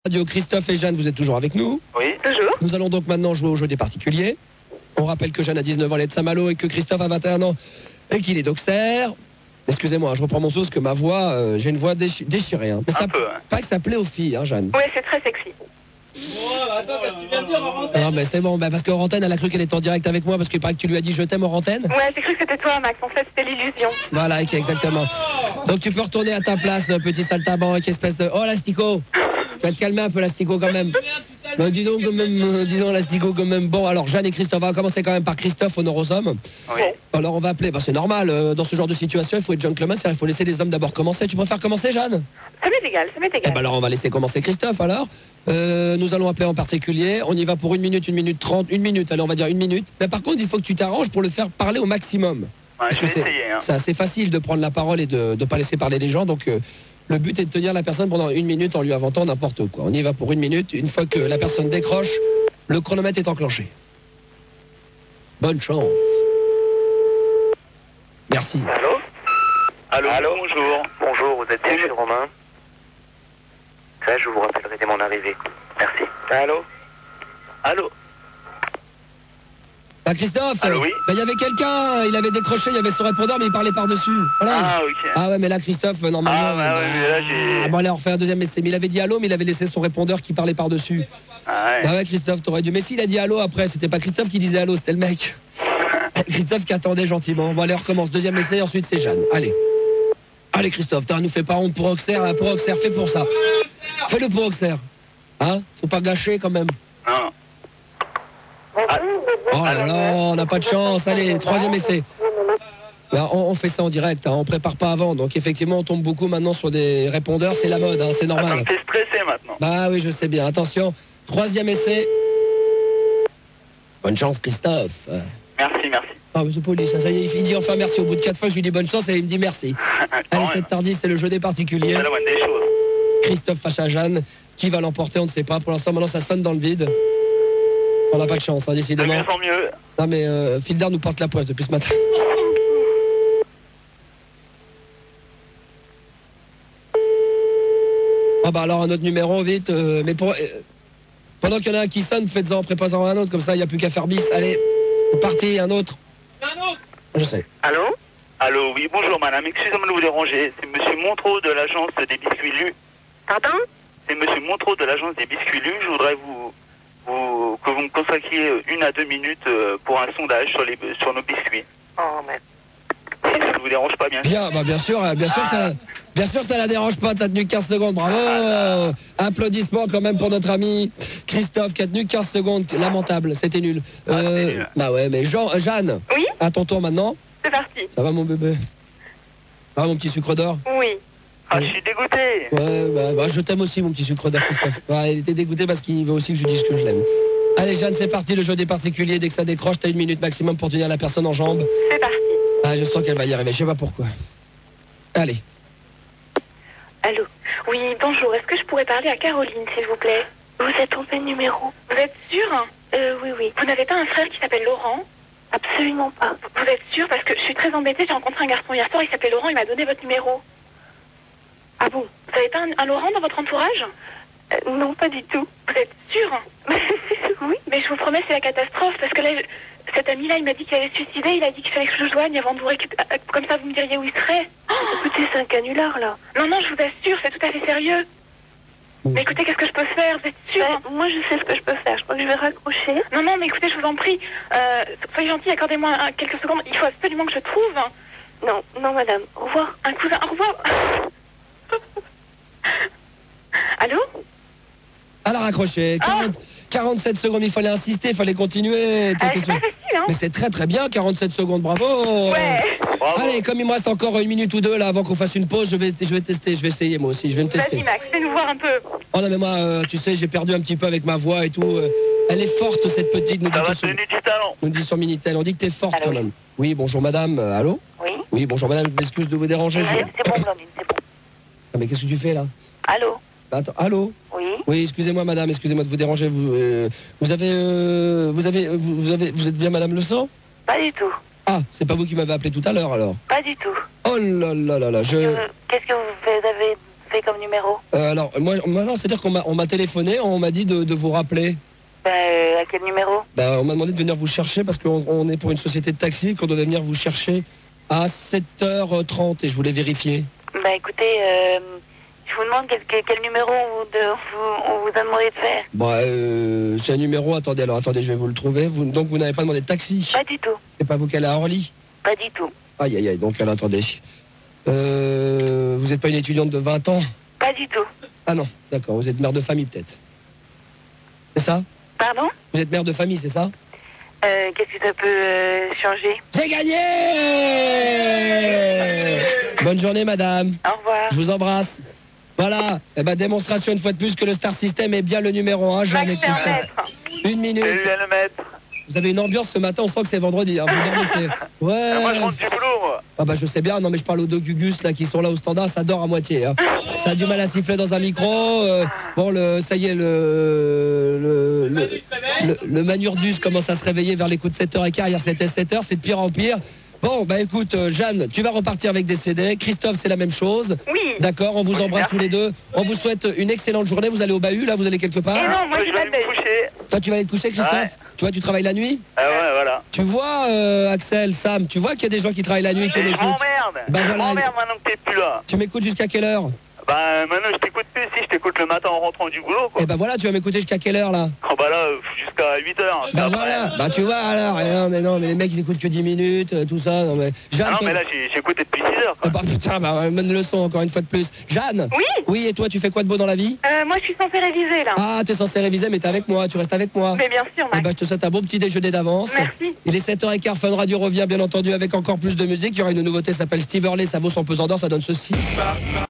Radio, Christophe et Jeanne, vous êtes toujours avec nous? Oui. Toujours. Nous allons donc maintenant jouer au jeu des particuliers. On rappelle que Jeanne a 19 ans, elle est de Saint-Malo et que Christophe a 21 ans et qu'il est d'Auxerre. Excusez-moi, je reprends mon sauce que ma voix, j'ai une voix déchirée. Hein. Mais ça, pas que ça plaît aux filles, hein, Jeanne. Oui, c'est très sexy. Attends, qu'est-ce que tu viens de dire en antenne? Non, mais c'est bon, parce qu'Orantène, elle a cru qu'elle était en direct avec moi parce qu'il paraît que tu lui as dit je t'aime, Orantène. Ouais, j'ai cru que c'était toi, Max. En fait, c'était l'illusion. Voilà, exactement. Donc tu peux retourner à ta place, petit saltabanque, espèce de. Oh, l'astico! Tu vas te calmer un peu, l'astico, quand même. Dis donc, quand même, disons, l'astico, quand même. Bon, alors, Jeanne et Christophe, on va commencer quand même par Christophe, honneur aux hommes. Oui. Alors, on va appeler, c'est normal, dans ce genre de situation, il faut être gentleman, c'est-à-dire il faut laisser les hommes d'abord commencer. Tu préfères commencer, Jeanne? Ça m'est égal, ça m'est Eh égal. ben alors, on va laisser commencer Christophe, alors. Nous allons appeler en particulier. On y va pour 1 minute 30, 1 minute, allez, on va dire 1 minute. Mais par contre, il faut que tu t'arranges pour le faire parler au maximum. Ouais, Parce je que vais essayer. Hein. c'est assez facile de prendre la parole et de ne pas laisser parler les gens. Donc, le but est de tenir la personne pendant 1 minute en lui inventant n'importe quoi. On y va pour 1 minute. Une fois que la personne décroche, le chronomètre est enclenché. Bonne chance. Merci. Allô, bonjour. Bonjour, vous êtes bien chez Romain? Ça, je vous rappellerai dès mon arrivée. Merci. Allô? Bah Christophe, Allô, oui. il y avait quelqu'un, il avait décroché, il y avait son répondeur, mais il parlait par-dessus. Voilà. Ah, ok. Ah ouais, mais là, Christophe, normalement... Ah, bah ouais, mais là, j'ai... Ah bon, allez, on refait un deuxième essai. Mais il avait dit allô, mais il avait laissé son répondeur qui parlait par-dessus. Ah, ouais. Bah ouais, Christophe, t'aurais dû... Mais s'il a dit allô après, c'était pas Christophe qui disait allô, c'était le mec. Christophe qui attendait gentiment. Bon, allez, on recommence. Deuxième essai, ensuite c'est Jeanne. Allez. Allez, Christophe, nous fais pas honte pour Auxerre. Hein, pour Auxerre, fais pour ça. Fais-le pour Auxerre. Hein? Faut pas gâcher quand même. Non. Oh là là, on n'a pas de chance. Allez, troisième essai. Là, on fait ça en direct, hein, on prépare pas avant. Donc effectivement, on tombe beaucoup maintenant sur des répondeurs. C'est la mode, hein, c'est Ah, ça normal. me fait stresser maintenant. Bah oui, je sais bien. Attention, troisième essai. Bonne chance, Christophe. Merci. Ah, mais c'est poli, ça y est, il dit enfin merci. Au bout de 4 fois, je lui dis bonne chance et il me dit merci. Allez, c'est tardif, c'est le jeu des particuliers. C'est la moindre des choses. Christophe face à Jeanne. Qui va l'emporter, on ne sait pas. Pour l'instant, maintenant, ça sonne dans le vide. On n'a pas de chance, hein, De décidément. mieux en mieux. Non, mais Fildar nous porte la poisse depuis ce matin. Ah bah alors un autre numéro, vite. Mais pendant qu'il y en a un qui sonne, faites-en, préparez-en un autre, comme ça, il n'y a plus qu'à faire bis. Allez, c'est parti, un autre. Je sais. Allô, oui, bonjour madame, excusez-moi de vous déranger. C'est monsieur Montreux de l'agence des biscuits Lus. Pardon? C'est monsieur Montreux de l'agence des biscuits Lus. Je voudrais que vous me consacriez 1 à 2 minutes pour un sondage sur nos biscuits. Oh, mais... Ça ne vous dérange pas, bien sûr? Bien, bah bien sûr, ça la dérange pas, t'as tenu 15 secondes, bravo. Applaudissements quand même pour notre ami Christophe qui a tenu 15 secondes, lamentable, c'était nul. C'était nul. Bah ouais, mais Jeanne, Oui, à ton tour maintenant. c'est parti. Ça va mon bébé? Ça va mon petit sucre d'or? Oui. Ah, je suis dégoûté. Ouais, bah, je t'aime aussi mon petit sucre d'or, Christophe. Ouais, il était dégoûté parce qu'il veut aussi que je lui dise que je l'aime. Allez Jeanne, c'est parti, le jeu des particuliers. Dès que ça décroche, t'as 1 minute maximum pour tenir la personne en jambes. C'est parti. Ah, je sens qu'elle va y arriver, je sais pas pourquoi. Allez. Allô? Oui, bonjour. Est-ce que je pourrais parler à Caroline, s'il vous plaît? Vous êtes trompé de numéro. Vous êtes sûr? Oui. Vous n'avez pas un frère qui s'appelle Laurent? Absolument pas. Vous êtes sûr? Parce que je suis très embêtée. J'ai rencontré un garçon hier soir, il s'appelait Laurent, il m'a donné votre numéro. Ah bon? Vous n'avez pas un Laurent dans votre entourage? Non, pas du tout. Vous êtes sûr? Oui. Mais je vous promets, c'est la catastrophe, parce que là, cet ami-là, il m'a dit qu'il allait se suicider, il a dit qu'il fallait que je le joigne avant de vous récupérer. Comme ça, vous me diriez où il serait. Écoutez, c'est un canular, là. Non, je vous assure, c'est tout à fait sérieux. Mais écoutez, qu'est-ce que je peux faire? Vous êtes sûr? Moi, je sais ce que je peux faire. Je crois que je vais raccrocher. Non, mais écoutez, je vous en prie. Soyez gentil, accordez-moi quelques secondes. Il faut absolument que je trouve. Non, madame. Au revoir. Un cousin, au revoir. Allô? À la raccrocher. 47 secondes, il fallait insister, il fallait continuer. C'est pas facile, hein? Mais c'est très bien, 47 secondes, bravo. Ouais. Bravo. Allez, comme il me reste encore 1 minute ou 2 là avant qu'on fasse une pause, je vais tester, je vais essayer moi aussi, je vais me tester. Vas-y, Max, fais-nous voir un peu. Oh non mais moi, tu sais, j'ai perdu un petit peu avec ma voix et tout. Elle est forte cette petite, nous Ça va dit te donner du talent. nous dit sur Minitel. On dit que t'es forte Allô, quand même. Oui, bonjour madame. Allô? Oui. Oui, bonjour madame, je m'excuse de vous déranger. C'est bon, Blandine, c'est bon. Ah, mais qu'est-ce que tu fais là? Allô? Attends, allô? Oui. Oui, excusez-moi madame, excusez-moi de vous déranger. Vous êtes bien madame Le Sang? Pas du tout. Ah, c'est pas vous qui m'avez appelé tout à l'heure alors? Pas du tout. Oh là là là là, Qu'est-ce que vous avez fait comme numéro? Alors, moi non, c'est-à-dire qu'on m'a téléphoné, on m'a dit de vous rappeler. À quel numéro? On m'a demandé de venir vous chercher parce qu'on est pour une société de taxi, qu'on devait venir vous chercher à 7h30 et je voulais vérifier. Écoutez, je vous demande quel numéro on vous a demandé de faire. C'est un numéro, attendez, je vais vous le trouver. Donc vous n'avez pas demandé de taxi? Pas du tout. C'est pas vous qui allez à Orly? Pas du tout. Aïe, aïe, aïe, donc alors attendez. Vous n'êtes pas une étudiante de 20 ans? Pas du tout. Ah non, d'accord, vous êtes mère de famille peut-être. C'est ça? Pardon? Vous êtes mère de famille, c'est ça? Qu'est-ce que ça peut changer? J'ai gagné! Bonne journée, madame. Au revoir. Je vous embrasse. Voilà, démonstration une fois de plus que le Star System est bien le numéro 1. J'en ai tout fait. Une minute. Salut, le maître. Vous avez une ambiance ce matin, on sent que c'est vendredi. Hein. Vous dormez, ouais. Moi, je rentre du boulot, moi. Je sais bien, non mais je parle aux deux Gugus là qui sont là au standard, ça dort à moitié. Hein. Ça a du mal à siffler dans un micro. Ça y est, le Manurdus commence à se réveiller vers les coups de 7h15. Hier c'était 7h, c'est de pire en pire. Bon, écoute, Jeanne, tu vas repartir avec des CD. Christophe, c'est la même chose. Oui. D'accord, on vous embrasse tous les deux. On vous souhaite une excellente journée. Vous allez au bahut, là, vous allez quelque part? Non, moi je vais me coucher. Toi, tu vas aller te coucher, Christophe? Ouais. Tu vois, tu travailles la nuit? Ah ouais, voilà. Tu vois, Axel, Sam, tu vois qu'il y a des gens qui travaillent la nuit qui Je m'écoutent? m'emmerde. Voilà. Je m'emmerde maintenant que t'es plus là. Tu m'écoutes jusqu'à quelle heure? Maintenant, je t'écoute plus. Si, je t'écoute le matin en rentrant du boulot, quoi. Voilà, tu vas m'écouter jusqu'à quelle heure, là? Là, jusqu'à 8h. Voilà, tu vois, alors. Non, mais les mecs, ils écoutent que 10 minutes, tout ça. Non, mais Jeanne, mais là, j'ai écouté depuis 6h, quoi. putain, bonne leçon, encore une fois de plus. Jeanne? Oui. Oui, et toi, tu fais quoi de beau dans la vie? Moi, je suis censée réviser, là. Ah, t'es censé réviser, mais t'es avec moi, tu restes avec moi. Mais bien sûr, Max. Je te souhaite un bon petit déjeuner d'avance. Merci. Il est 7h15, Fun Radio revient bien entendu avec encore plus de musique. Il y aura une nouveauté, ça s'appelle Steve Hurley, ça vaut son pesant d'or, ça donne ceci.